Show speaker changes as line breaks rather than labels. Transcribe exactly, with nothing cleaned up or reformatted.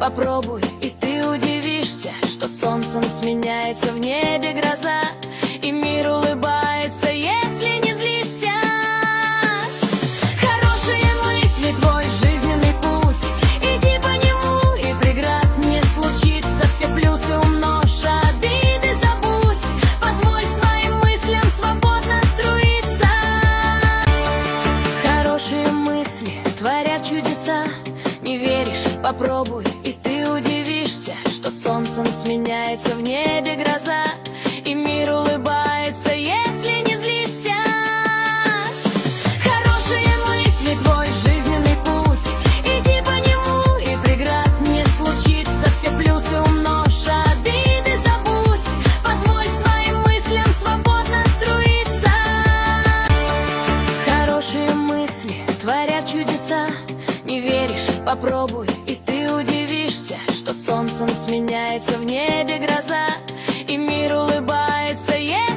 попробуй, и ты удивишься, что солнцем сменяется в небе гроза, и мир улыбается, если не злишься. Хорошие мысли — твой жизненный путь, иди по нему, и преград не случится. Все плюсы умножь, обиды забудь, позволь своим мыслям свободно струиться. Хорошие мысли творят чудеса, не веришь — попробуй, и ты удивишься, что солнцем сменяется в небе гроза, и мир улыбается, если не злишься. Хорошие мысли — твой жизненный путь, иди по нему, и преград не случится. Все плюсы умножь, обиды забудь, позволь своим мыслям свободно струиться. Хорошие мысли творят чудеса, не веришь — попробуй, и ты удивишься, что солнцем сменяется в небе гроза, и мир улыбается, если